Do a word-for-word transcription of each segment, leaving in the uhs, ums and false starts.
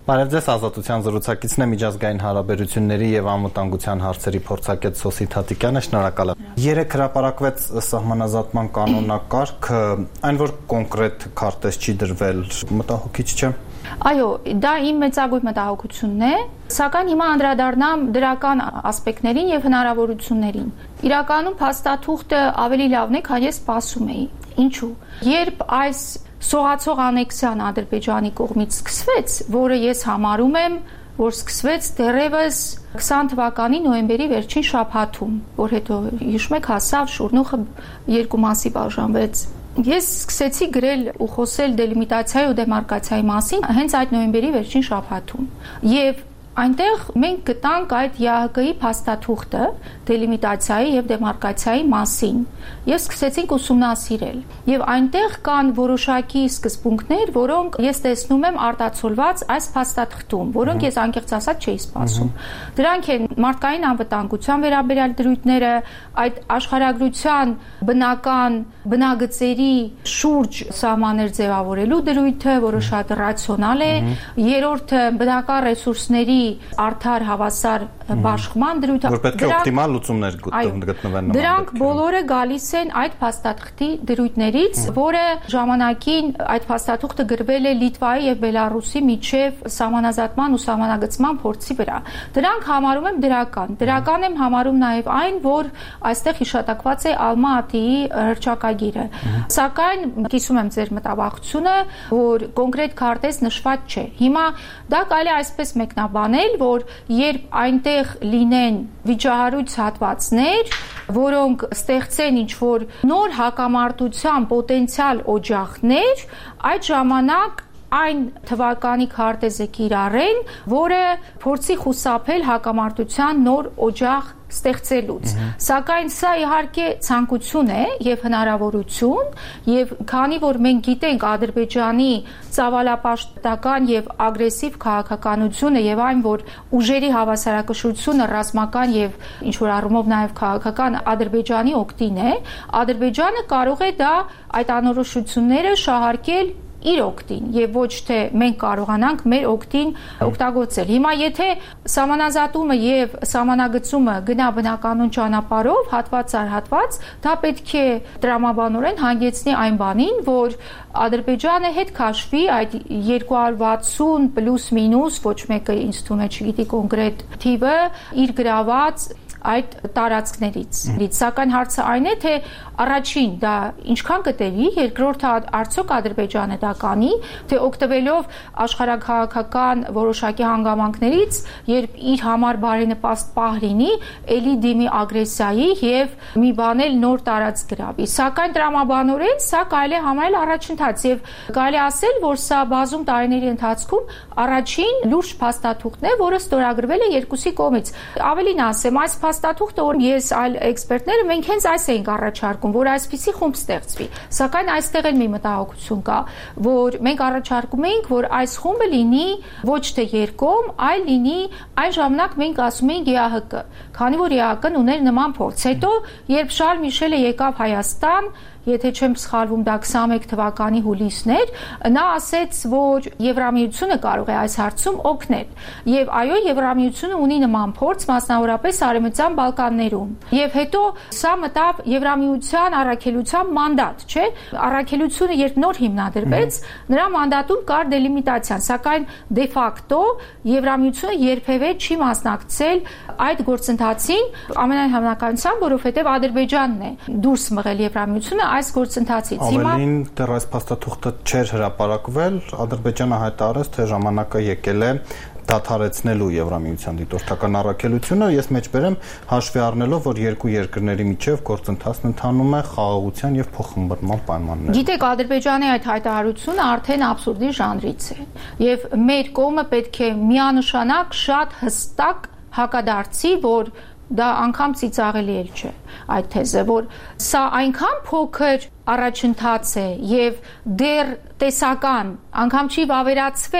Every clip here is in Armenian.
Բարև ձեզ, Ազատության զրուցակիցն է, միջազգային հարաբերությունների եւ անվտանգության հարցերի փորձագետ Սոսի Թաթիկյանը, շնորհակալ եմ։ Երեք հրապարակվեց սահմանազատման կանոնակարգը, այն որ կոնկրետ քարտեզ չի դրվել, մտահոգիչ չէ։ Այո, դա իմ մեծագույն մտահոգությունն է, սակայն հիմա անդրադառնամ դրական ասպեկտներին եւ հնարավորություններին։ Իրականում փաստաթուղթը ավելի լավն է, քան ես սպասում էի։ Ինչու՞։ Երբ այս սողացող անեքսիան Ադրբեջանի կողմից սկսվեց, որը ես համարում եմ, որ սկսվեց դեռևս քսան թվականի նոյեմբերի վերջին շաբաթում, որ հետո հիշում եք հասավ Շուրնուխը երկու մասի բաժանվեց։ Ես սկսեցի գրել ու խոսել դելիմիտացիայի ու դեմարկացիայի մասին հենց այդ նոյեմբերի վերջին շաբաթում։ Եվ այնտեղ մենք գտանք այդ ԵԱՀԿ-ի փաստաթուղթը դելիմիտացիայի եւ դեմարկացիայի մասին եւ սկսեցինք ուսումնասիրել։ Եվ այնտեղ կան որոշակի սկզբունքներ, որոնք ես տեսնում եմ արտացոլված այս փաստաթղթում, որոնք ես անկեղծ ասած չէի սպասում։ Դրանք են մարդկային անվտանգության վերաբերյալ դրույթները, այդ աշխարհագրության բնական բնագծերի շուրջ սահմաններ ձևավորելու դրույթը, որը շատ ռացիոնալ է, երրորդը բնական ռեսուրսների արդար հավասար բաշխման դրույթը, որ պետք է օպտիմալ լուծումներ գտնվեն։ Դրանք բոլորը գալիս են այդ փաստաթղթի դրույթներից, որը ժամանակին այդ փաստաթուղթը գրվել է Լիտվայի եւ Բելարուսի միջև սահմանազատման ու սահմանագծման փորձի վրա։ Դրանք համարում եմ դրական։ Դրական եմ համարում նաեւ այն, որ այստեղ հիշատակված է Ալմա-Ատիի հռչակագիրը։ Սակայն կիսում եմ ձեր մտավախությունը, որ կոնկրետ քարտեզ նշված չէ։ Հիմա դա կարելի է այսպես մեկնաբանել, որ երբ այնտեղ լինեն վիճահարույց հատվածներ, որոնք ստեղծեն ինչ-որ նոր հակամարտության պոտենցիալ օջախներ, այդ ժամանակ այն թվականի քարտեզը կիրառեն, որը փորձի խուսափել հակամարտության նոր օջախ ստեղծելուց։ Սակայն սա իհարկե ցանկություն է եւ հնարավորություն, եւ քանի որ մենք գիտենք Ադրբեջանի ծավալապաշտական եւ ագրեսիվ քաղաքականությունը եւ այն, որ ուժերի հավասարակշռությունը ռազմական եւ ինչ որ առումով նաեւ քաղաքական Ադրբեջանի օգտին է, Ադրբեջանը կարող է դա այդ անորոշությունները շահարկել իր օգտին եւ ոչ թե մենք կարողանանք մեր օգտին օգտագործել։ Հիմա եթե սահմանազատումը եւ սահմանագծումը գնա բնականon ճանապարհով, հատված առ հատված, դա պետք է տրամաբանորեն հանգեցնի այն բանին, որ Ադրբեջանը հետ քաշվի այդ երկու հարյուր վաթսուն պլյուս մինուս, ոչ մեկը ինձ թվում է չգիտի կոնկրետ թիվը, իր գրաված այդ տարածքներից։ Սակայն հարցը այն է, թե առաջին դա ինչքան կտևի, երկրորդը արդյոք Ադրբեջանը դա կանի, թե օգտվելով աշխարհաքաղաքական որոշակի հանգամանքներից, երբ իր համար բարենպաստ պահ լինի, ելի դիմի ագրեսիայի եւ մի բան էլ նոր տարածք գրավի։ Սակայն տրամաբանորեն սա կարելի է համարել առաջընթաց եւ կարելի ասել, որ սա բազում տարիների ընթացքում առաջին լուրջ փաստաթուղթն է, որը ստորագրվել է երկուսի կողմից։ Ավելին ասեմ, այս փաստաթուղթը, որ ես այլ էքսպերտները մենք հենց այս էինք առաջարկում, որ այսպիսի խումբ ստեղծվի։ Սակայն այստեղ էլ մի մտահոգություն կա, որ մենք առաջարկում էինք, որ այս խումբը լինի ոչ թե երկկողմ, այլ լինի այն ժամանակ մենք ասում էինք ԵԱՀԿ, քանի որ ԵԱՀԿ-ն ուներ նման փորձ։ Հետո երբ Շարլ Միշելը եկավ Հայաստան, եթե չեմ սխալվում, դա քսաներեք թվականի հուլիսն էր, նա ասեց, որ Եվրամիությունը կարող է այս հարցում օգնել։ Եվ այո, Եվրամիությունը ունի նման փորձ, մասնավորապես Արևմտյան Բալկաններում։ Եվ հետո սա մտավ Եվրամիության առաքելության մանդատ, չէ՞։ Առաքելությունը երբ նոր հիմնադրվեց, նրա մանդատում կար դելիմիտացիան, սակայն դե ֆակտո Եվրամիությունը երբևէ չի մասնակցել այդ գործընթացին, ամենայն հավանականությամբ, որովհետև Ադրբեջանն է դուրս մղել Եվրամիությունը այս գործընթացից։ Ավելին դեռ այս փաստաթուղթը չէր հրապարակվել, Ադրբեջանը հայտարարեց, թե ժամանակը եկել է դադարեցնելու Եվրամիության դիտորդական առաքելությունը, ես մեջբերեմ հաշվի առնելով, որ երկու երկրների միջև գործընթացն ընթանում է խաղաղության եւ փոխհմբռնման պայմաններում։ Գիտեք, Ադրբեջանի այդ հայտարարությունը արդեն աբսուրդի ժանրից է, եւ մեր կողմը պետք է միանշանակ շատ հստակ հակադարձի, որ դա անգամ ծիծաղելի էլ չէ այդ թեզը, որ սա այնքան փոքր առաջընթաց է եւ դեռ տեսական, անգամ չի վավերացվել,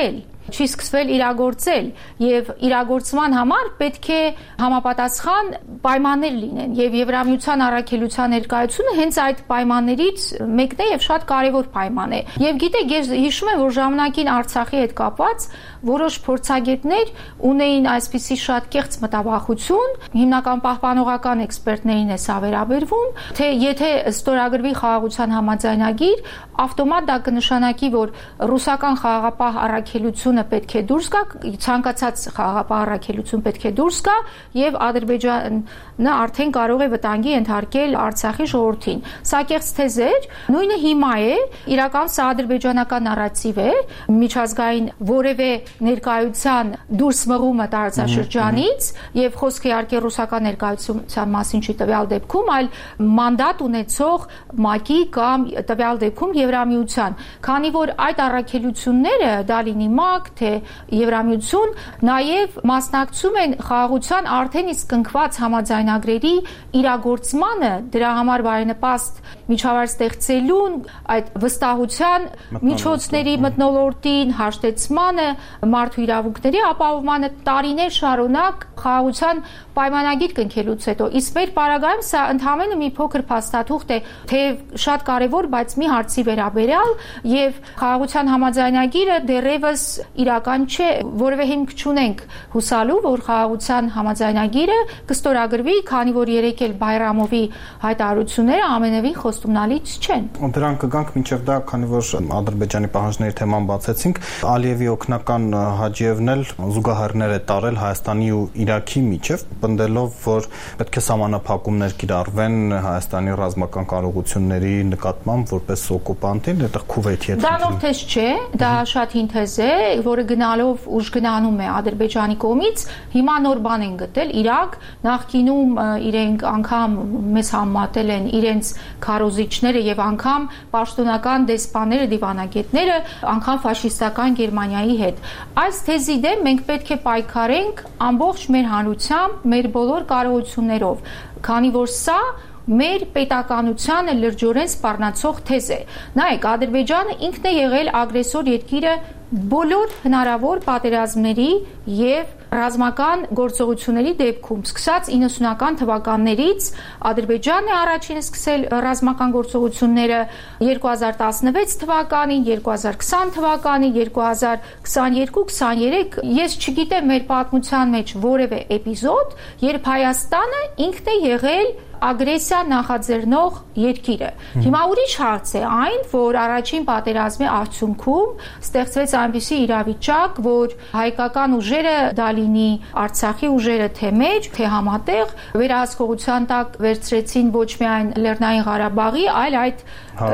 չի սկսվել իրագործել եւ իրագործման համար պետք է համապատասխան պայմաններ լինեն եւ Եվրամիության առաքելության ներկայությունը հենց այդ պայմաններից մեկն է եւ շատ կարեւոր պայման է։ Եվ գիտեք, ես հիշում եմ, որ ժամանակին Արցախի հետ կապված որոշ փորձագետներ ունեին այսպիսի շատ կեղծ մտավախություն, հիմնական պահպանողական էքսպերտներին է սա վերաբերվում, թե եթե ստորագրվի խաղաղության համաձայնագիր, ավտոմատ դա կնշանակի, որ ռուսական խաղաղապահ առաքելությունը պետք է դուրս գա, ցանկացած խաղաղապահ առաքելություն պետք է դուրս գա եւ Ադրբեջանը արդեն կարող է վտանգի ենթարկել Արցախի ժողովրդին։ Սա կեղծ թեզ էր, նույնը հիմա է, իրական սա ադրբեջանական նարատիվ է, միջազգային որևէ ներկայության դուրս մղումը տարածաշրջանից եւ խոսքը իհարկե ռուսական ներկայության մասին չի տվյալ դեպքում, այլ մանդատ ունեցող ՄԱԿ-ի կամ տվյալ դեպքում Եվրամիության, քանի որ այդ առաքելությունները, դա լինի ՄԱԿ, թե Եվրամիություն, նաեւ մասնակցում են խաղաղության արդեն իսկ կնքված համաձայնագրերի իրագործմանը, դրա համար բարենպաստ միջավայր ստեղծելուն, այդ վստահության միջոցների մթնոլորտին, հաշտեցմանը, մարդու իրավունքների ապահովմանը տարիներ շարունակ խաղաղության պայմանագիր կնքելուց հետո։ Իսկ մեր պարագայում սա ընդհանրապես մի փոքր փաստաթուղթ է, թե շատ կարևոր, բայց մի հարցի վերաբերյալ եւ խաղաղության համաձայնագիրը դեռևս իրական չէ, որևէ հիմք չունենք հուսալու, որ խաղաղության համաձայնագիրը կստորագրվի, քանի որ երեք էլ Բայրամովի հայտարարությունները ամենևին խոստումնալից չեն։ Դրան կգանք մինչև դա, քանի որ Ադրբեջանի պահանջների թեման բացեցինք, Ալիևի օգնական Հաջիևն էլ զուգահեռներ է տարել Հայաստանի ու Իրաքի միջև, պնդելով, որ պետք է սահմանափակումներ կիրառվեն Հայաստանի ռազմական կարողությունների նկատմամբ որպես օկուպանտին, այդտեղ Քուվեյթի հետ։ Դա նոր թեզ չէ, դա շատ հին թեզ է, որը գնալով ուժ գնանում է Ադրբեջանի կողմից, հիմա նոր բան են գտել Իրաք, նախկինում իրենք անգամ մեզ համատել են իրենց քարոզիչները եւ անգամ պաշտոնական դեսպանները, դիվանագետները, անգամ ֆաշիստական Գերմանիայի հետ։ Այս թեզի դեմ մենք պետք է պայքարենք ամբողջ մեր հանրությամբ, մեր բոլոր կարողություններով, քանի որ սա մեր պետականությանը լրջորեն սպառնացող թեզ է։ Նայեք, Ադրբեջանը ինքն է եղել ագրեսոր երկիրը բոլոր հնարավոր պատերազմների եւ ռազմական գործողությունների դեպքում, սկսած իննսունական թվականներից Ադրբեջանն է առաջինը սկսել ռազմական գործողությունները երկու հազար տասնվեց թվականին, երկու հազար քսան թվականին, երկու հազար քսաներկու քսաներեք, ես չգիտեմ մեր պատմության մեջ որևէ էպիզոդ, երբ Հայաստանը ինքն է եղել ագրեսիա նախաձեռնող երկիրը։ Հիմա ուրիշ հարց է այն, որ առաջին պատերազմի արդյունքում ստեղծվեց այնպիսի իրավիճակ, որ հայկական ուժերը, դա լինի Արցախի ուժերը թե մեր, թե համատեղ, վերահսկողության տակ վերցրեցին ոչ միայն Լեռնային Ղարաբաղի, այլ այդ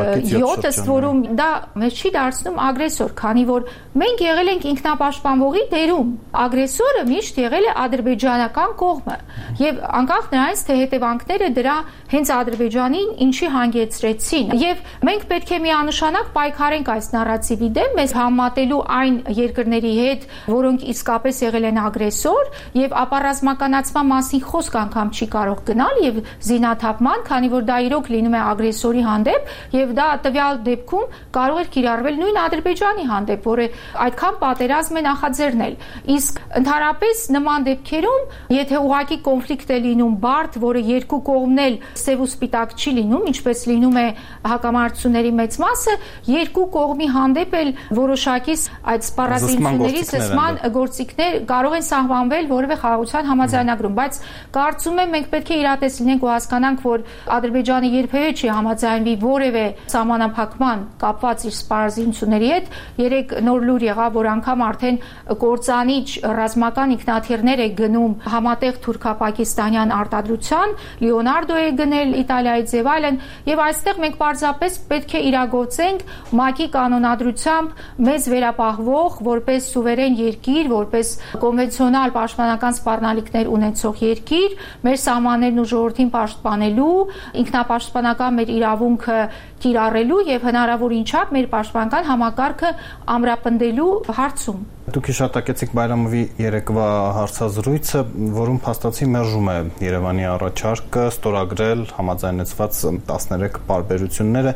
յոթ ըստ որում դա մեզ չի դարձնում ագրեսոր, քանի որ մենք եղել ենք ինքնապաշտպանողի դերում։ Ագրեսորը միշտ եղել է ադրբեջանական կողմը եւ անկախ նրանից, թե հետևանքները դրա հենց Ադրբեջանին ինչի հանգեցրեցին։ Եվ մենք պետք է միանշանակ պայքարենք այս նարատիվի դեմ, մեզ համատելու այն երկրների հետ, որոնք իսկապես եղել են ագրեսոր, եւ ապառազմականացման մասին խոսք անգամ չի կարող գնալ եւ զինաթափման, քանի որ դա իրոք լինում է ագրեսորի հանդեպ եւ դա տվյալ դեպքում կարող էր կիրառվել նույն Ադրբեջանի հանդեպ, որը այդքան պատերազմ է նախաձեռնել։ Իսկ ընդհանրապես նման դեպքերում, եթե ուղղակի կոնֆլիկտ է լինում բարդ, որը երկու կողմն էլ սև ու սպիտակ չի լինում, ինչպես լինում է հակամարտությունների մեծ մասը, երկու կողմի հանդեպ էլ որոշակի այդ սպառազինությունների զսպման գործիքներ կարող են սահմանվել որևէ խաղաղության համաձայնագրում, բայց կարծում եմ մենք պետք է իրատես լինենք ու հասկանանք, որ Ադրբեջանը երբևէ չի համաձայնվի որևէ սահմանափակման կապված իր սպառազինությունների հետ։ Երեք նոր լուր եղավ, որ անգամ արդեն կործանիչ ռազմական ինքնաթիռներ է գնում համատեղ թուրքա-պակիստանյան արտադրության, Լեոնարդո է գնել Իտալիայից եւ այլն, եւ այստեղ մենք պարզապես պետք է իրագործենք ՄԱԿ-ի կանոնադրությամբ մեզ վերապահվող որպես սուվերեն երկիր, որպես կոնվենցիոնալ պաշտպանական սպառնալիքներ ունեցող երկիր, մեր սահմաններն ու ժողովրդին պաշտպանելու, ինքնապաշտպանական մեր իրավունքը կիրառելու եւ հնարավոր ինչափ մեր պաշտպանական համակարգը ամրապնդելու հարցում։ Դուք հիշատակեցիք Բայրամովի երեկվա հարցազրույցը, որում փաստացի մերժում է Երևանի առաջարկը ստորագրել համաձայնեցված տասներեք պարբերությունները։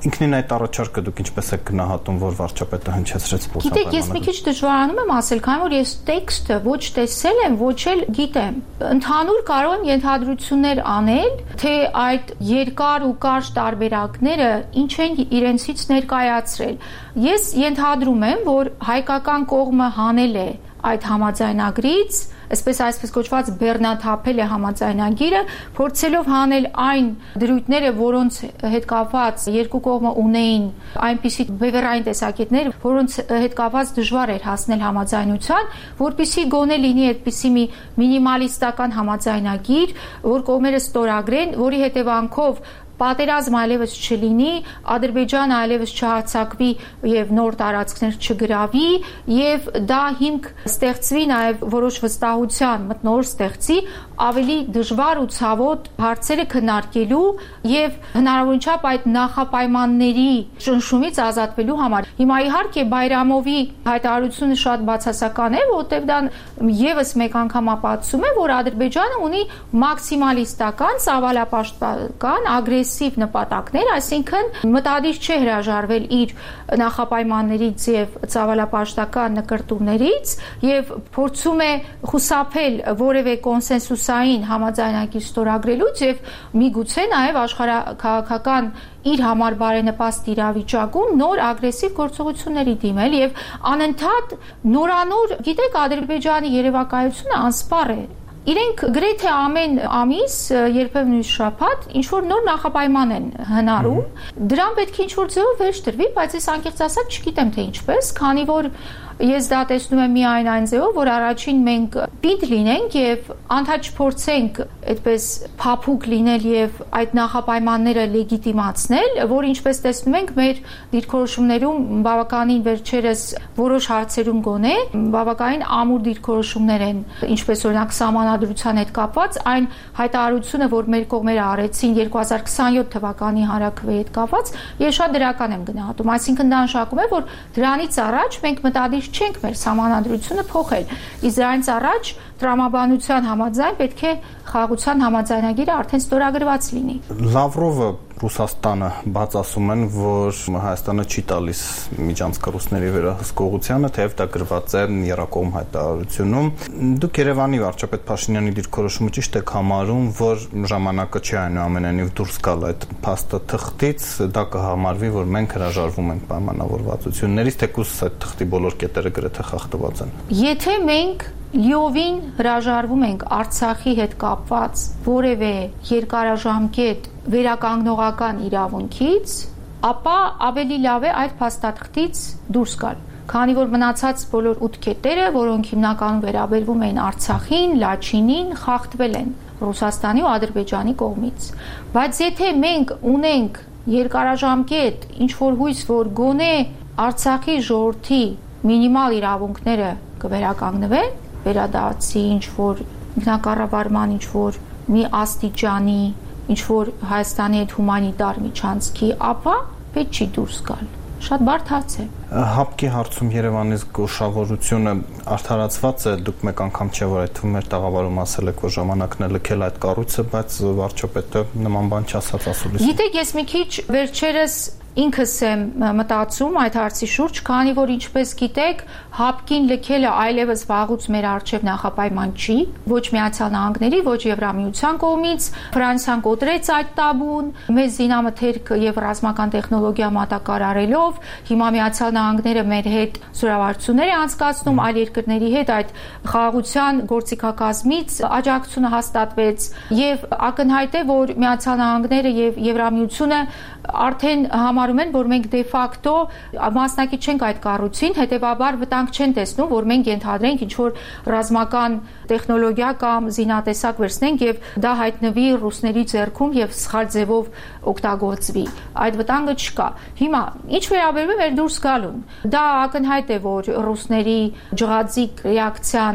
Ինքնին այդ առաջարկը դուք ինչպես եք գնահատում, որ վարչապետը հնչեցրեց փոխապայմանները։ Գիտեք, ես մի քիչ դժվարանում եմ ասել, քանի որ ես տեքստը ոչ տեսել եմ, ոչ էլ գիտեմ։ Ընդհանուր կարող եմ ենթադրություններ անել, թե այդ երկար ու կարճ տարբերակները ինչ են իրենցից ներկայացրել։ Ես ենթադրում եմ, որ հայկական կողմը հանել է այդ համաձայնագրից, այսպես այսպես կոչված բեռնաթափել է համաձայնագիրը, փորձելով հանել այն դրույթները, որոնց հետ կապված երկու կողմը ունեին այնպիսի բևեռային տեսակետներ, որոնց հետ կապված դժվար էր հասնել համաձայնության, որպեսզի գոնե լինի այդպիսի մի մինիմալիստական համաձայնագիր, որ կողմերը ստորագրեն, որի հետևանքով պատերազմ այլևս չլինի, Ադրբեջանը այլևս չհարձակվի եւ նոր տարածքներ չգրավի եւ դա հիմք ստեղծվի նաեւ որոշ վստահության մթնոլորտ ստեղծի ավելի դժվար ու ցավոտ հարցերը քննարկելու եւ հնարավորին չափ այդ նախապայմանների ճնշումից ազատվելու համար։ Հիմա իհարկե Բայրամովի հայտարարությունը շատ բացասական է, որտեղ դա եւս մեկ անգամ ապացուցում է, որ Ադրբեջանը ունի մաքսիմալիստական, ծավալապաշտպանական, ագրեսիվ նպատակներ, այսինքն մտադիր չէ հրաժարվել իր նախապայմաններից եւ ծավալապաշտական նկարտումներից եւ փորձում է խուսափել որևէ կոնսենսուսային համաձայնագիր ստորագրելուց եւ միգուցե նաեւ աշխարհաքաղաքական իր համար բարենպաստ իրավիճակում նոր ագրեսիվ գործողությունների դիմել եւ անընդհատ նորանոր, գիտեք, Ադրբեջանի երևակայությունը անսպառ է։ Իրենք գրեթե ամեն ամիս, երբեմն նույն շաբաթ, ինչ որ նոր նախապայման են հնարում, դրան պետք է ինչ որ ձևով վերջ տրվի, բայց ես անկեղծ ասած չգիտեմ թե ինչպես, քանի որ ես դա տեսնում եմ միայն այն ձևով, որ առաջին մենք պինդ լինենք եւ անդադ չփորձենք այդպես փափուկ լինել եւ այդ նախապայմանները լեգիտիմացնել, որ ինչպես տեսնում ենք մեր դիրքորոշումներում բավականին վերջերս որոշ հարցերում գոնե բավականին ամուր դիրքորոշումներ են, ինչպես օրինակ սահմանադրության հետ կապված այն հայտարարությունը, որ մեր կողմերը արեցին երկու հազար քսաներորդ թվականի հանրաքվեի հետ կապված, ես շատ դրական եմ գնահատում, այսինքն դա նշանակում է, որ դրանից առաջ մենք մտադիր չենք մեր սահմանադրությունը փոխել։ Իսկ դրանից առաջ տրամաբանության համաձայն պետք է խաղաղության համաձայնագիրը արդեն ստորագրված լինի։ Լավրովը Ռուսաստանը բաց ասում են, որ Հայաստանը չի տալիս միջանցք ռուսների վերահսկողությանը, թեև դա գրված է Եռակողմ հայտարարությունում։ Դուք Երևանի վարչապետ Փաշինյանի դիրքորոշումը ճիշտ եք համարում, որ ժամանակը չի այնուամենայնիվ դուրս գալ այդ փաստաթղթից, դա կհամարվի, որ մենք հրաժարվում ենք պայմանավորվածություններից, թեկուզ այդ թղթի բոլոր կետերը գրեթե խախտված են։ Եթե մենք լիովին հրաժարվում ենք Արցախի հետ կապված որևէ երկարաժամկետ վերականգնողական իրավունքից, ապա ավելի լավ է այդ փաստաթղթից դուրս գալ, քանի որ մնացած բոլոր ութ կետերը, որոնք հիմնականում վերաբերվում էին Արցախին, Լաչինին, խախտվել են Ռուսաստանի ու Ադրբեջանի կողմից։ Բայց եթե մենք ունենք երկարաժամկետ ինչ-որ հույս, որ գոնե Արցախի ժողովրդի մինիմալ իրավունքները կվերականգնվեն, վերադարձի ինչ-որ ինքնակառավարման ինչ-որ մի աստիճանի, ինչ-որ Հայաստանի հետ հումանիտար միջանցքի, ապա պետք չի դուրս գալ։ Շատ բարդ հարց է։ Հապկի հարցում Երևանի զգուշավորությունը արդարացված է, դուք մեկ անգամ չէ, որ այդ թվում էր տաղավարում ասել եք, որ ժամանակն է լքել այդ կառույցը, բայց վարչապետը նման բան չասաց ասուլիս։ Գիտեք, ես մի քիչ վերջերս ինքս եմ մտածում այդ հարցի շուրջ, քանի որ ինչպես գիտեք, հապկին լքելը այլևս վաղուց մեր առջև նախապայման չի, ոչ Միացյալ Նահանգների, ոչ Եվրամիության կողմից, Ֆրանսիան կոտրեց այդ տաբուն, մեծ զինամթերք եւ ռազմական տեխնոլոգիա մատակարարելով, հիմա Միացյալ Նահանգները մեր հետ զորավարություններ է անցկացնում, այլ երկրների հետ այդ խաղաղության գործիքակազմից աջակցությունը հաստատվեց եւ ակնհայտ է, որ Միացյալ Նահանգները եւ Եվրամիությունը արդեն համարում են, որ մենք դե ֆակտո մասնակից չենք այդ կառույցին, հետեւաբար վտանգ չեն տեսնում, որ մենք ենթադրենք ինչ-որ ռազմական տեխնոլոգիա կամ զինատեսակ վերցնենք եւ դա հայտնվի ռուսների ձեռքում եւ սխալ ձևով օգտագործվի։ Այդ վտանգը չկա։ Հիմա ինչ վերաբերում է մեր դուրս գալուն, դա ակնհայտ է, որ ռուսների ջղաձիկ ռեակցիան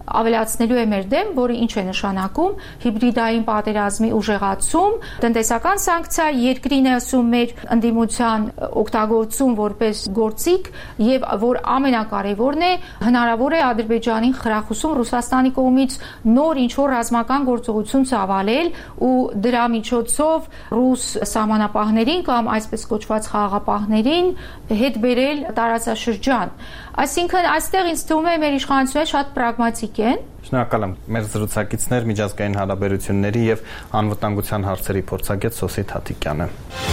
ավելացնելու է մեր դեմ, որը ինչ է նշանակում հիբրիդային պատերազմի ուժեղացում, տնտեսական սանկցիա, երկրին է ասում մեր ընդդիմության օգտագործում որպես գործիք եւ որ ամենակարևորն է հնարավոր է Ադրբեջանին խրախուսում Ռուսաստանի կողմից նոր ինչ-որ ռազմական գործողություն ծավալել ու դրա միջոցով ռուս սահմանապահներին կամ այսպես կոչված խաղաղապահներին հետ բերել տարածաշրջան։ Այսինքն այստեղ ինձ թվում է մեր իշխանությունները շատ պրագմատիկ են։ Շնորհակալ եմ մեր զրուցակիցներ միջազգային հարաբերությունների եւ անվտանգության հարցերի փորձագետ Սոսի Թաթիկյանը։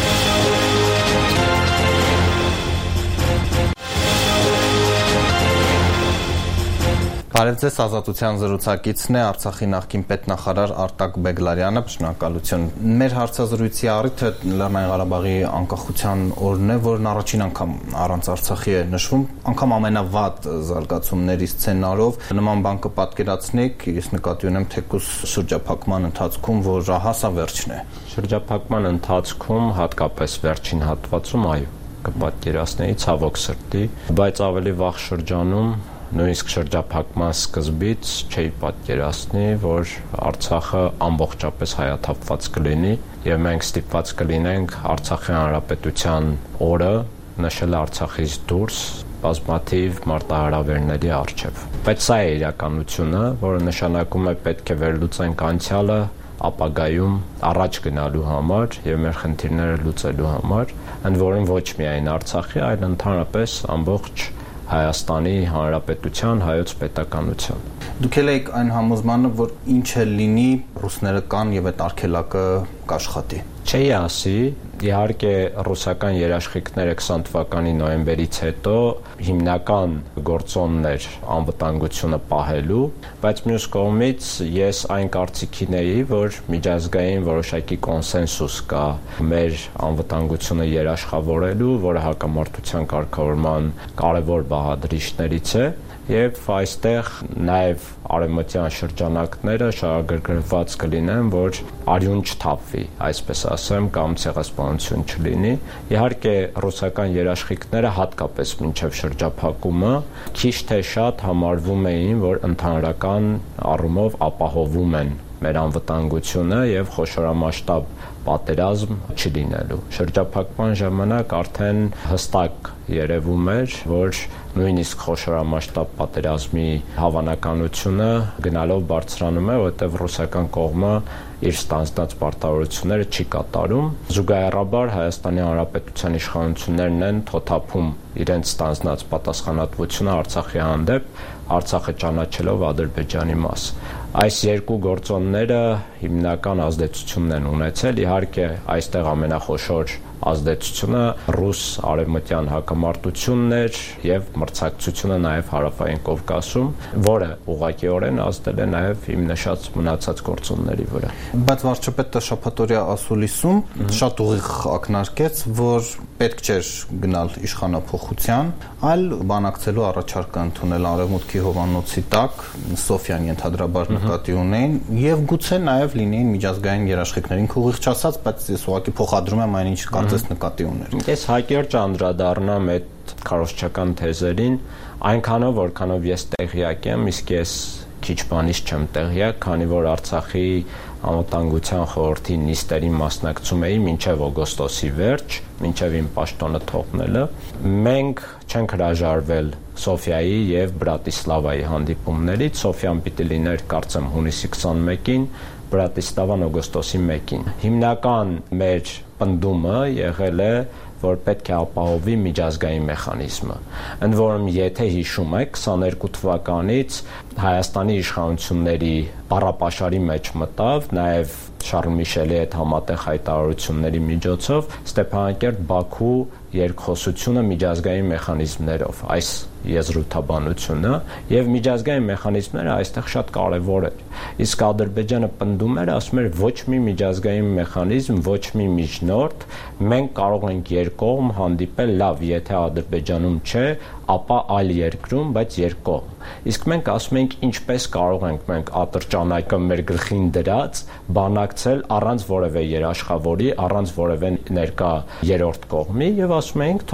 Բարև ձեզ, Ազատության զրուցակիցն է Արցախի նախկին պետնախարար Արտակ Բեգլարյանը, շնորհակալություն։ Մեր հարցազրույցի առիթը Լեռնային Ղարաբաղի անկախության օրն է, որն առաջին անգամ առանց Արցախի է նշվում, անգամ ամենավատ զարգացումների սցենարով։ Նման բան կպատկերացնեք, ես նկատի ունեմ թեկուզ շրջափակման ընթացքում, որ ահա սա վերջն է։ Շրջափակման ընթացքում, հատկապես վերջին հատվածում, այո, կպատկերացնեի ցավոք սրտի, բայց ավելի վաղ շրջանում նույնիսկ շրջափակման սկզբից չէի պատկերացնի, որ Արցախը ամբողջապես հայաթափված կլինի եւ մենք ստիպված կլինենք Արցախի հանրապետության օրը նշել Արցախից դուրս բազմաթիվ մարտահրավերների առջև։ Բայց սա է իրականությունը, որը նշանակում է պետք է վերլուծենք անցյալը ապագայում առաջ գնալու համար եւ մեր խնդիրները լուծելու համար, ընդ որում ոչ միայն Արցախի, այլ ընդհանրապես ամբողջ Հայաստանի Հանրապետության, հայոց պետականության։ Դուք էլ եք այն համոզմանը, որ ինչ էլ լինի, ռուսները կան եւ այդ արգելակը կաշխատի։ Չէի ասի, իհարկե ռուսական երաշխիքները քսան թվականի նոյեմբերից հետո հիմնական գործոնն էր անվտանգությունը պահելու, բայց մյուս կողմից ես այն կարծիքին էի, որ միջազգային որոշակի կոնսենսուս կա մեր անվտանգությունը երաշխավորելու, որը հակամարտության կարգավորման կարևոր բաղադրիչներից է, եւ այստեղ նաեւ արևմտյան շրջանակները շահագրգռված կլինեն, որ արյուն չթափվի, այսպես ասեմ, կամ ցեղասպանություն չլինի։ Իհարկե ռուսական երաշխիքները հատկապես մինչև շրջափակումը քիչ թե շատ համարվում էին, որ ընդհանրական առումով ապահովում են մեր անվտանգությունը եւ խոշորամասշտաբ պատերազմ չլինելու։ Շրջափակման ժամանակ արդեն հստակ երևում էր, որ նույնիսկ խոշորամասշտաբ պատերազմի հավանականությունը գնալով բարձրանում է, որտեղ ռուսական կողմը իր ստանձնած պարտավորությունները չի կատարում։ Զուգահեռաբար Հայաստանի Հանրապետության իշխանություններն են թոթափում իրենց ստանձնած պատասխանատվությունը Արցախի հանդեպ, Արցախը ճանաչելով Ադրբեջանի մաս։ Այս երկու գործոնները հիմնական ազդեցությունն են ունեցել, իհարկե այստեղ ամենախոշոր ազդեցությունը ռուս արևմտյան հակամարտությունն էր եւ մրցակցությունը նաեւ հարավային Կովկասում, որը ուղղակիորեն ազդել է նաեւ իմ նշած մնացած գործոնների վրա։ Բայց վարչապետը շաբաթօրյա ասուլիսում շատ ուղիղ ակնարկեց, որ պետք չէր գնալ իշխանափոխության, այլ բանակցելու առաջարկը ընդունել Արևմուտքի հովանոցի տակ, Սոֆիան ենթադրաբար նկատի ունեին եւ գուցե նաեւ լինեին միջազգային երաշխիքներին, ուղիղ չասած, բայց ես ուղղակի փոխադրում եմ այն, ինչ կարծես նկատի ուներ։ Ես հակերճ անդրադառնամ այդ քարոզչական թեզերին, այնքանով որքանով ես տեղյակ եմ, իսկ ես քիչ բանից չեմ տեղյակ, քանի որ Արցախի անվտանգության խորհրդի նիստերին մասնակցում էի մինչև օգոստոսի վերջ, մինչև իմ պաշտոնը թողնելը։ Մենք չենք հրաժարվել Սոֆիայի եւ Բրատիսլավայի հանդիպումներից, Սոֆիան պիտի լիներ կարծեմ հունիսի քսանմեկին, Բրատիսլավան օգոստոսի մեկին։ Հիմնական մեր պնդումը եղել է, որ պետք է ապահովի միջազգային մեխանիզմը։ Ընդ որում, եթե հիշում եք, քսաներկու թվականից Հայաստանի իշխանությունների բառապաշարի մեջ մտավ նաև Շարլ Միշելի հետ համատեղ հայտարարությունների միջոցով Ստեփանակերտ-Բաքու երկխոսությունը միջազգային մեխանիզմներով, այս եզրութաբանությունը եւ միջազգային մեխանիզմները այստեղ շատ կարեւոր էր։ Իսկ Ադրբեջանը պնդում էր, ասում էր ոչ մի միջազգային մեխանիզմ, ոչ մի միջնորդ, մենք կարող ենք երկկողմ հանդիպել, լավ, եթե Ադրբեջանում չէ, ապա այլ երկրում, բայց երկկողմ։ Իսկ մենք ասում ենք ինչպես կարող ենք մենք ատրճանակը մեր գլխին դրած բանակցել առանց որևէ երաշխավորի, առանց որևէ ներկա երրորդ կողմի եւ ասում ենք թող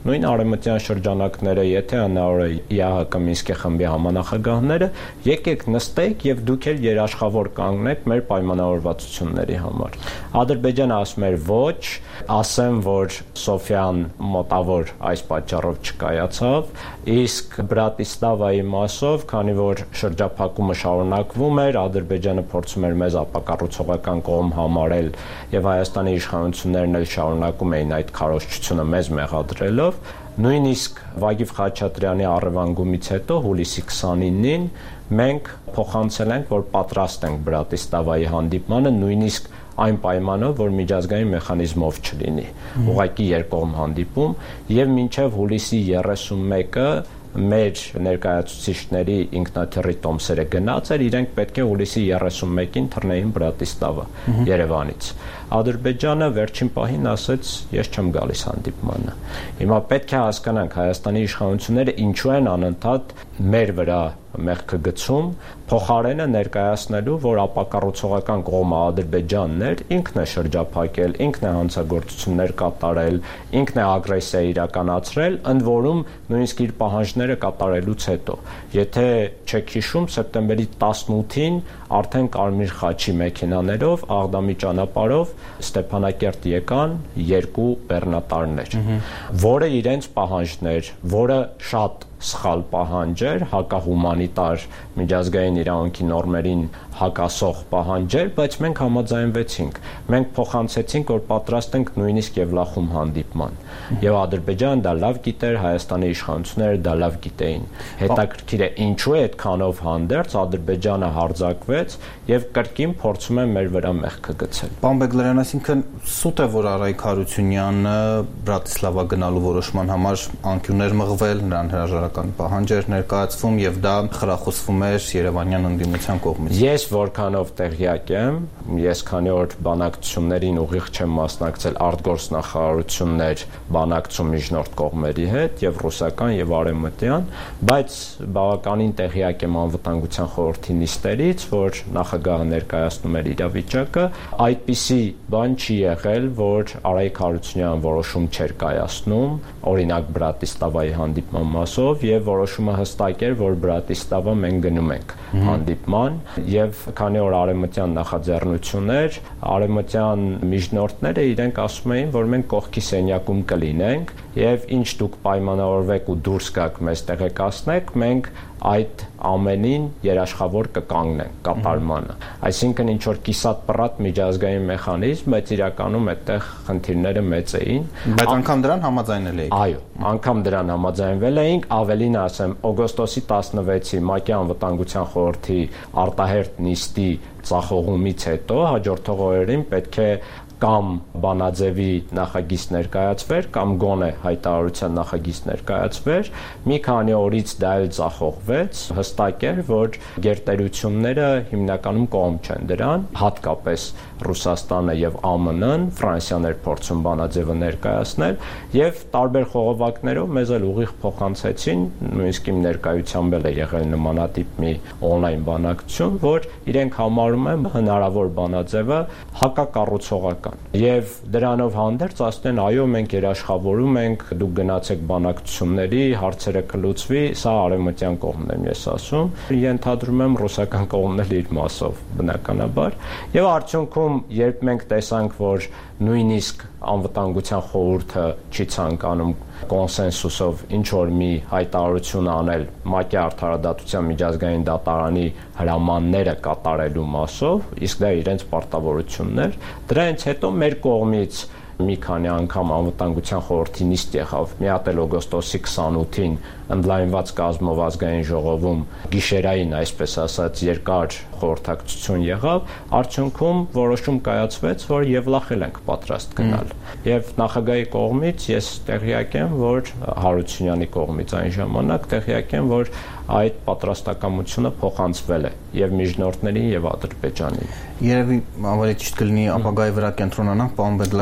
նույն արևմտյան շրջանակները, եթե հնարավոր է ի ա հա կը Մինսկի խմբի համանախագահները, եկեք նստեք եւ դուք էլ երաշխավոր կանգնեք մեր պայմանավորվածությունների համար։ Ադրբեջանը ասում էր ոչ, ասեմ, որ Սոֆիան մոտավոր այս պատճառով չկայացավ, իսկ Բրատիսլավայի մասով, քանի որ շրջափակումը շարունակվում էր, Ադրբեջանը փորձում էր մեզ ապակառուցողական կողմ համարել եւ Հայաստանի իշխանություններն էլ շարունակում էին այդ քարոզչությունը մեզ մեղադրելով, նույնիսկ Վագիվ Խաչատրյանի առևանգումից հետո հուլիսի քսանինին մենք փոխանցել ենք, որ պատրաստ ենք Բրատիսլավայի հանդիպմանը, նույնիսկ այն պայմանով, որ միջազգային մեխանիզմով չլինի, ուղղակի երկկողմ հանդիպում, եւ մինչեւ հուլիսի երեսունմեկը մեր ներկայացուցիչների ինքնաթիռի տոմսերը գնաց էր, իրենք պետք է հուլիսի երեսունմեկին թռնեին Բրատիսլավա Երևանից։ Ադրբեջանը վերջին պահին ասեց, ես չեմ գալիս հանդիպմանը։ Հիմա պետք է հասկանանք Հայաստանի իշխանությունները ինչու են անընդհատ մեր վրա մեղքը գցում, փոխարենը ներկայացնելու, որ ապակառուցողական կողմը Ադրբեջանն էր, ինքն է շրջափակել, ինքն է հանցագործություններ կատարել, ինքն է ագրեսիա իրականացրել, ընդ որում նույնիսկ իր պահանջները կատարելուց հետո։ Եթե չեք հիշում, սեպտեմբերի տասնութին արդեն Կարմիր խաչի մեքենաներով Աղդամի ճանապարհով Ստեփանակերտ եկան երկու բեռնատարներ, որը իրենց պահանջներ, որը շատ սխալ պահանջ էր, հակահումանիտար միջազգային իրավունքի նորմերին հակասող պահանջ էր, բայց մենք համաձայնվեցինք։ Մենք փոխանցեցինք, որ պատրաստ ենք նույնիսկ Եվլախում հանդիպման։ Եվ Ադրբեջանը դա լավ գիտեր, Հայաստանի իշխանությունները դա լավ գիտեին։ Հետաքրքիր է, ինչու է այդքանով հանդերձ Ադրբեջանը հարձակվեց եւ կրկին փորձում է մեր վրա մեղքը գցել։ Պարոն Բեգլարյան, այսինքն սուտ է, որ Արայք Հարությունյանը Բրատիսլավա գնալու որոշման համար անկյուններ մղվել, նրան հրաժարական պահանջ էր ներկայացվում եւ դա խրախուսվում էր Երևանյան ընդդիմության կողմից։ Ես որքանով տեղյակ եմ, ես քանի որ բանակցություններին ուղիղ չեմ մասնակցել, արտգործնախարարություններ բանակցում միջնորդ կողմերի հետ եւ ռուսական եւ արևմտյան, բայց բավականին տեղյակ եմ անվտանգության խորհրդի նիստերից, որ նախագահը ներկայացնում էր իրավիճակը, այդպիսի բան չի եղել, որ Արայք Հարությունյանը որոշում չէր կայացնում, օրինակ Բրատիսլավայի հանդիպման մասով եւ որոշումը հստակ էր, որ Բրատիսլավա մենք գնում ենք հանդիպման եւ քանի որ արևմտյան նախաձեռնություններ, արևմտյան միջնորդները իրենք ասում էին, որ մենք կողքի սենյակում կլինենք եւ ինչ դուք պայմանավորվեք ու դուրս գաք մեզ տեղեկացնեք, մենք այդ ամենին երաշխավոր կկանգնենք կատարմանը։ Այսինքն ինչ որ կիսատ-պռատ միջազգային մեխանիզմ, բայց իրականում այդտեղ խնդիրները մեծ էին։ Բայց անգամ դրան համաձայնել էիք։ Այո, անգամ դրան համաձայնվել էինք, ավելին ասեմ, օգոստոսի տասնվեցի ՄԱԿ-ի անվտանգության խորհրդի արտահերթ նիստի ծախողումից հետո հաջորդող օրերին պետք է կամ բանաձևի նախագիծ ներկայացվեր, կամ գոնե հայտարարության նախագիծ ներկայացվեր, մի քանի օրից դա էլ ձախողվեց, հստակ էր, որ գերտերությունները հիմնականում կողմ չեն դրան, հատկապես Ռուսաստանը եւ Α M N-ն, Ֆրանսիան էր փորձում բանաձևը ներկայացնել, եւ տարբեր խողովակներով մեզ էլ ուղիղ փոխանցեցին, նույնիսկ իմ ներկայությամբ էլ է եղել նմանատիպ մի on-line բանակցություն, որ իրենք համարում են հնարավոր բանաձևը հակակառուցողական եւ դրանով հանդերձ ասում են այո մենք երաշխավորում ենք դուք գնացեք բանակցությունների հարցերը կլուծվի սա արևմտյան կողմն եմ ես ասում ենթադրում եմ ռուսական կողմն էլ իր մասով բնականաբար եւ արդյունքում երբ մենք տեսանք որ նույնիսկ անվտանգության խորհուրդը չի ցանկանում կոնսենսուսով ինչ որ մի հայտարարություն անել ՄԱԿ-ի արդարադատության միջազգային դատարանի հրամանները կատարելու մասով, իսկ դա իրենց պարտավորությունն էր, դրանից հետո մեր կողմից մի քանի անգամ անվտանգության խորհրդի նիստ եղավ, մի հատ էլ օգոստոսի քսանութին ընդլայնված կազմով ազգային ժողովում գիշերային, այսպես ասած, երկար խորհրդակցություն եղավ, արդյունքում որոշում կայացվեց, որ Եվլախել ենք պատրաստ գնալ։ Եվ նախագահի կողմից ես տեղյակ եմ, որ Հարությունյանի կողմից այն ժամանակ տեղյակ եմ, որ այդ պատրաստակամությունը փոխանցվել է եւ միջնորդներին եւ Ադրբեջանին։ Երևի ավելի ճիշտ կլինի ապագայի վրա կենտրոնանանք, պարոն Բեգլարյան։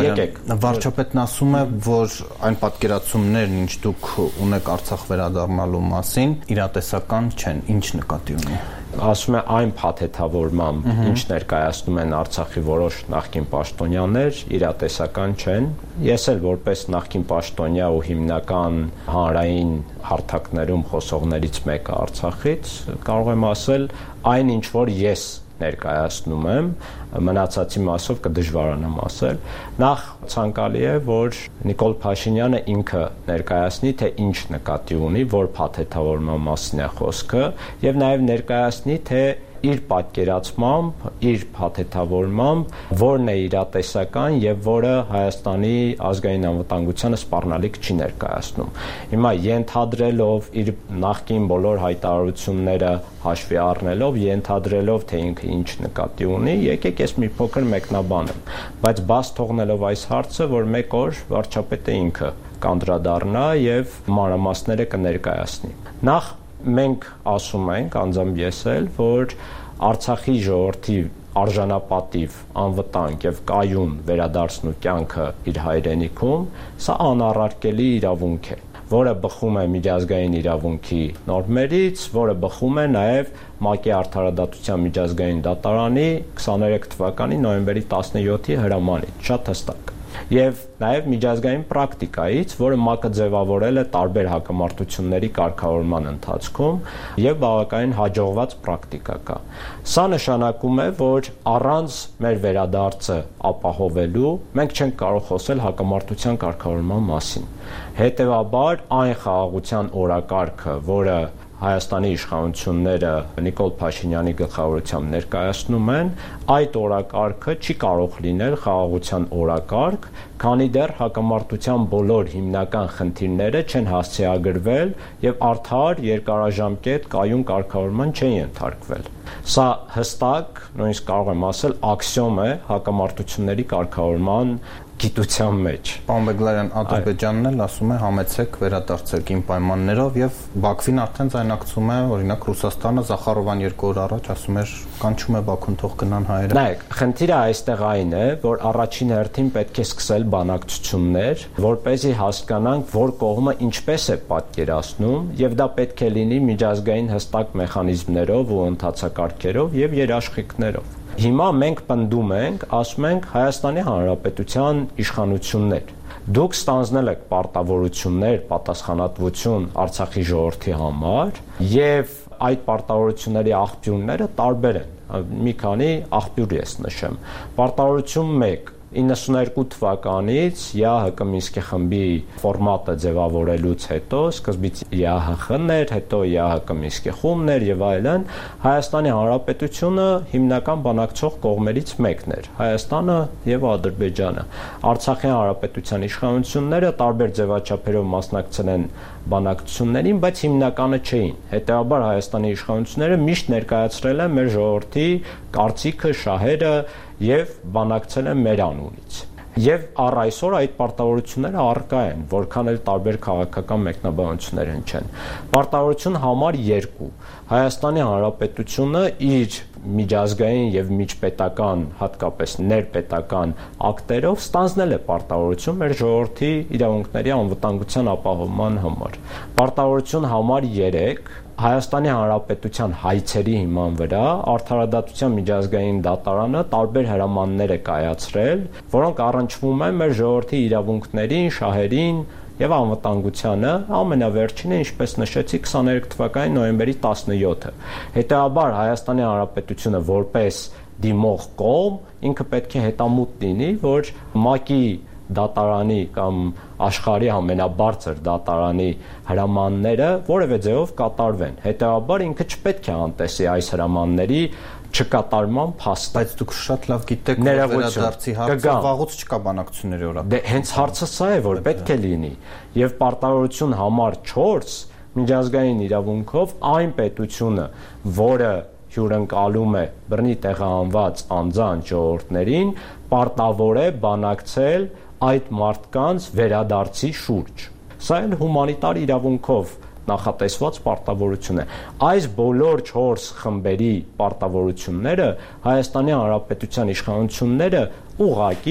Վարչապետն ասում է, որ այն պատկերացումներն, ինչ դուք ունեք Արցախ վերադառնալու մասին, իրատեսական չեն, ինչ նկատի ունի։ Ասում է այն փաթեթավորմամբ, ինչ ներկայացնում են Արցախի որոշ նախկին պաշտոնյաներ, իրատեսական չեն։ Ես էլ որպես նախկին պաշտոնյա ու հիմնական հանրային հարթակներում խոսողներից մեկը Արցախից կարող եմ ասել այն, ինչ որ ես ներկայացնում եմ, մնացածի մասով կդժվարանամ ասել։ Նախ ցանկալի է, որ Նիկոլ Փաշինյանը ինքը ներկայացնի, թե ինչ նկատի ունի, որ փաթեթավորման մասին է խոսքը, եւ նաեւ ներկայացնի, թե իր պատկերացմամբ, իր փաթեթավորմամբ որն է իրատեսական եւ որը Հայաստանի ազգային անվտանգությանը սպառնալիք չի ներկայացնում։ Հիմա ենթադրելով իր նախկին բոլոր հայտարարությունները հաշվի առնելով, ենթադրելով թե ինքը ինչ նկատի ունի, եկեք ես մի փոքր մեկնաբանեմ, բայց բաց թողնելով այս հարցը, որ մեկ օր վարչապետը ինքը կանդրադառնա եւ մանրամասները կներկայացնի։ Նախ մենք ասում ենք, անձամբ ես էլ, որ Արցախի ժողովրդի արժանապատիվ, անվտանգ եւ կայուն վերադարձնու կյանքը իր հայրենիքում, սա անառարկելի իրավունք է, որը բխում է միջազգային իրավունքի նորմերից, որը բխում է նաեւ ՄԱԿ-ի Արդարադատության միջազգային դատարանի քսաներեք թվականի նոյեմբերի տասնյոթի հրամանից, շատ հստակ։ Եվ նաև միջազգային պրակտիկայից, որը ՄԱԿ-ը ձևավորել է տարբեր հակամարտությունների կարգավորման ընթացքում եւ բավականին հաջողված պրակտիկա կա։ Սա նշանակում է, որ առանց մեր վերադարձը ապահովելու մենք չենք կարող խոսել հակամարտության կարգավորման մասին։ Հետևաբար այն խաղաղության օրակարգը, որը Հայաստանի իշխանությունները Նիկոլ Փաշինյանի գլխավորությամբ ներկայացնում են, այդ օրակարգը չի կարող լինել խաղաղության օրակարգ, քանի դեռ հակամարտության բոլոր հիմնական խնդիրները չեն հասցեագրվել եւ արդար երկարաժամկետ կայուն կարգավորման չեն ենթարկվել։ Սա հստակ, նույնիսկ կարող եմ ասել, աքսիոմ է հակամարտությունների կարգավորման գիտության մեջ։ Պարոն Բեգլարյան, Ադրբեջանն էլ ասում է համեցեք վերադարձեք իմ պայմաններով եւ Բաքվին արդեն ձայնարկվում է, օրինակ Ռուսաստանը Զախարովան երկու օր առաջ ասում էր կանչում է Բաքուն թող գնան հայերը։ Նայեք, խնդիրը այստեղ այն է, որ առաջին հերթին պետք է սկսել բանակցություններ, որպեսզի հասկանանք, որ կողմը ինչպես է պատկերացնում եւ դա պետք է լինի միջազգային հստակ մեխանիզմներով ու ընթացակարգերով եւ երաշխիքներով։ Հիմա մենք պնդում ենք, ասում ենք Հայաստանի Հանրապետության իշխանություններ։ Դուք ստանձնել եք պարտավորություններ, պատասխանատվություն Արցախի ժողովրդի համար եւ այդ պարտավորությունների աղբյուրները տարբեր են։ Մի քանի աղբյուր ես նշեմ։ Պարտավորություն մեկ իննսուններկու թվականից ԵԱՀԿ Մինսկի խմբի ֆորմատը ձևավորելուց հետո սկզբից ԵԱՀԽ-ն էր, հետո ԵԱՀԿ Մինսկի խումբն էր եւ այլն, Հայաստանի Հանրապետությունը հիմնական բանակցող կողմերից մեկն էր, Հայաստանը եւ Ադրբեջանը։ Արցախի Հանրապետության իշխանությունները տարբեր ձևաչափերով մասնակցել են բանակցություններին, բայց հիմնականը չէին։ Հետեւաբար Հայաստանի իշխանությունները միշտ ներկայացրել են մեր ժողովրդի կարծիքը, շահերը եւ բանակցել են մեր անունից։ Եվ առ այսօր այդ պարտավորությունները առկա են, որքան էլ տարբեր քաղաքական մեկնաբանություններ հնչեն։ Պարտավորություն համար երկու։ Հայաստանի Հանրապետությունը իր միջազգային եւ միջպետական, հատկապես ներպետական ակտերով ստանձնել է պարտավորություն մեր ժողովրդի իրավունքների անվտանգության ապահովման համար։ Պարտավորություն համար երեք Հայաստանի Հանրապետության հայցերի հիման վրա Արդարադատության միջազգային դատարանը տարբեր հրամաններ է կայացրել, որոնք առնչվում են մեր ժողովրդի իրավունքներին, շահերին եւ անվտանգությանը, ամենավերջինը, ինչպես նշեցի, քսաներեք թվականի նոյեմբերի տասնյոթը։ Հետեւաբար Հայաստանի Հանրապետությունը որպես դիմող կողմ ինքը պետք է հետամուտ լինի, որ ՄԱԿ-ի դատարանի կամ աշխարհի ամենաբարձր դատարանի հրամանները որևէ ձևով կատարվեն։ Հետեւաբար ինքը չպետք է անտեսի այս հրամանների չկատարման փաստ։ Բայց դուք շատ լավ գիտեք, որ վերադարձի հարցը վաղուց չկա բանակցությունների օրակարգ։ Դե հենց հարցը սա է, որ պետք է լինի։ Եվ պարտավորություն համար չորս միջազգային իրավունքով այն պետությունը, որը հյուրընկալում է բռնի տեղահանված անձանց ժողովուրդներին, պարտավոր է բանակցել այդ մարդկանց վերադարձի շուրջ։ Սա էլ հումանիտար իրավունքով նախատեսված պարտավորություն է։ Այս բոլոր չորս խմբերի պարտավորությունները Հայաստանի Հանրապետության իշխանությունները ուղղակի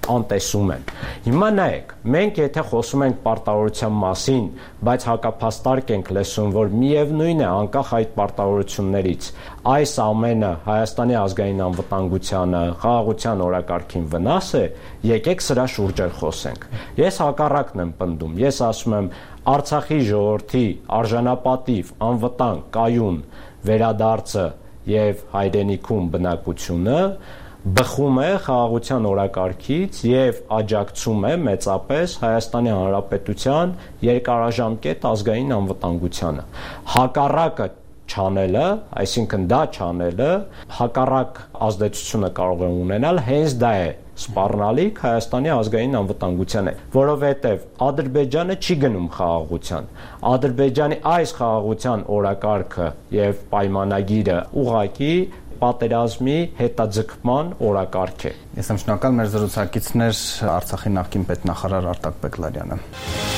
անտեսում են։ Հիմա նայեք, մենք եթե խոսում ենք պարտավորության մասին, բայց հակափաստարկ ենք լսում, որ միևնույն է անկախ այդ պարտավորություններից այս ամենը Հայաստանի ազգային անվտանգությանը, խաղաղության օրակարգին վնաս է, եկեք սրա շուրջ խոսենք։ Ես հակառակն եմ պնդում, ես ասում եմ Արցախի ժողովրդի արժանապատիվ, անվտանգ, կայուն վերադարձը եւ հայրենիքում բնակությունը բխում է խաղաղության օրակարգից եւ աջակցում է մեծապես Հայաստանի Հանրապետության երկարաժամկետ ազգային անվտանգությանը։ Հակառակը չանելը, այսինքն դա չանելը, հակառակ ազդեցությունը կարող է ունենալ, հենց դա է սպառնալիք Հայաստանի ազգային անվտանգությանը, որովհետև Ադրբեջանը չի գնում խաղաղության։ Ադրբեջանի այս խաղաղության օրակարգը եւ պայմանագիրը ուղղակի պատերազմի հետաձգման օրակարգ է։ Ես եմ շնորհակալ մեր զրուցակիցներ Արցախի նախկին պետնախարար Արտակ Բեգլարյանը։